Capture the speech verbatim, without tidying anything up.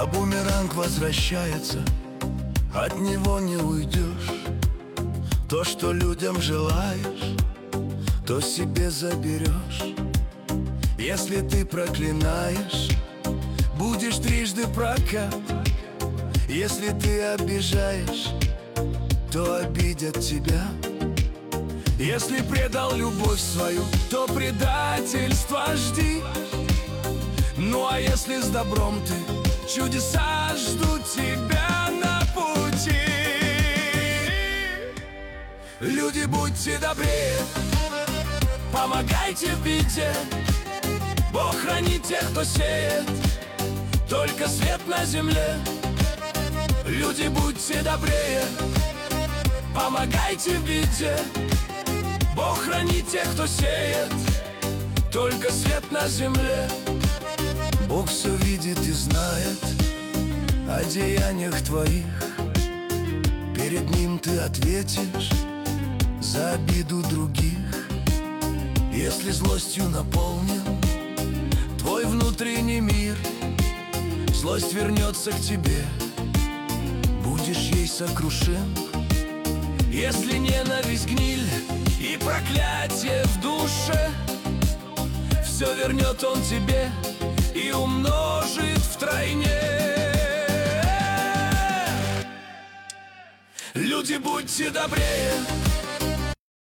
А бумеранг возвращается, от него не уйдешь. То, что людям желаешь, то себе заберешь. Если ты проклинаешь, будешь трижды прокат. Если ты обижаешь, то обидят тебя. Если предал любовь свою, то предательство жди. Ну а если с добром ты, чудеса ждут тебя на пути. Люди, будьте добрее, помогайте в беде. Бог хранит тех, кто сеет только свет на земле. Люди, будьте добрее, помогайте в беде. Бог хранит тех, кто сеет только свет на земле. Бог все видит и знает о деяниях твоих. Перед Ним ты ответишь за обиду других. Если злостью наполнен твой внутренний мир, злость вернется к тебе, будешь ей сокрушен. Если ненависть, гниль и проклятие в душе, все вернет Он тебе и умножит втройне. Люди, будьте добрее,